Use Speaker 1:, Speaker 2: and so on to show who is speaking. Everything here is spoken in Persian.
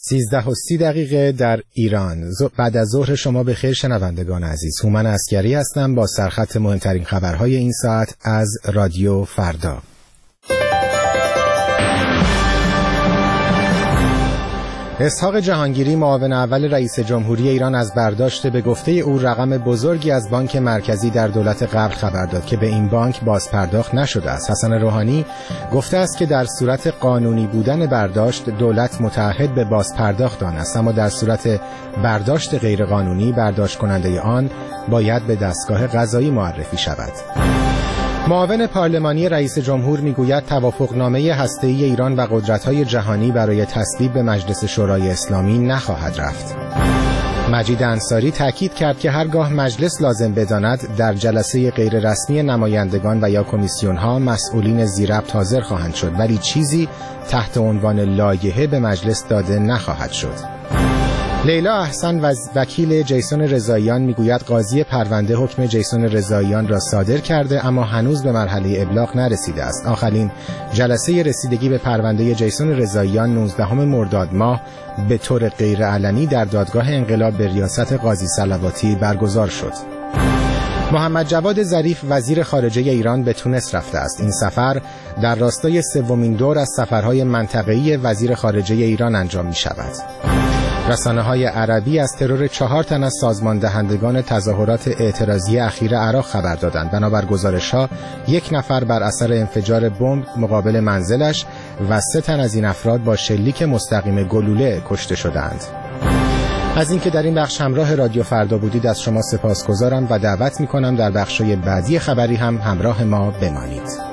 Speaker 1: 13:30 در ایران. بعد از ظهر شما بخیر شنوندگان عزیز. هومن عسگری هستم با سرخط مهمترین خبرهای این ساعت از رادیو فردا. اسحاق جهانگیری معاون اول رئیس جمهوری ایران از برداشت به گفته او رقم بزرگی از بانک مرکزی در دولت قبل خبر داد که به این بانک بازپرداخت نشده است. حسن روحانی گفته است که در صورت قانونی بودن برداشت دولت متعهد به بازپرداخت آن است، اما در صورت برداشت غیرقانونی برداشت کننده آن باید به دستگاه قضایی معرفی شود. معاون پارلمانی رئیس جمهور میگوید توافقنامه هسته‌ای ایران و قدرت‌های جهانی برای تصویب به مجلس شورای اسلامی نخواهد رفت. مجید انصاری تاکید کرد که هرگاه مجلس لازم بداند در جلسه غیررسمی نمایندگان و یا کمیسیون‌ها مسئولین ذی‌ربط حاضر خواهند شد، ولی چیزی تحت عنوان لایحه به مجلس داده نخواهد شد. لیلا احسن وکیل جیسون رضاییان میگوید قاضی پرونده حکم جیسون رضاییان را صادر کرده اما هنوز به مرحله ابلاغ نرسیده است. آخرین جلسه رسیدگی به پرونده جیسون رضاییان 19 مرداد ماه به طور غیرعلنی در دادگاه انقلاب به ریاست قاضی صلواتی برگزار شد. محمد جواد ظریف وزیر خارجه ایران به تونس رفته است. این سفر در راستای سومین دور از سفرهای منطقه‌ای وزیر خارجه ایران انجام می شود. رسانه‌های عربی از ترور 4 تن از سازماندهندگان تظاهرات اعتراضی اخیر عراق خبر دادند. بنابر گزارش‌ها 1 نفر بر اثر انفجار بمب مقابل منزلش و 3 تن از این افراد با شلیک مستقیم گلوله کشته شدند. از اینکه در این بخش همراه رادیو فردا بودید از شما سپاسگزارم و دعوت می‌کنم در بخش‌های بعدی خبری هم همراه ما بمانید.